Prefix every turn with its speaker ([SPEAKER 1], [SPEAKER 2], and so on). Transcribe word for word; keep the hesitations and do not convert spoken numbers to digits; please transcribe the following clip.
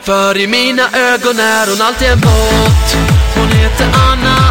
[SPEAKER 1] För i mina ögon är hon alltid en båt. Hon heter Anna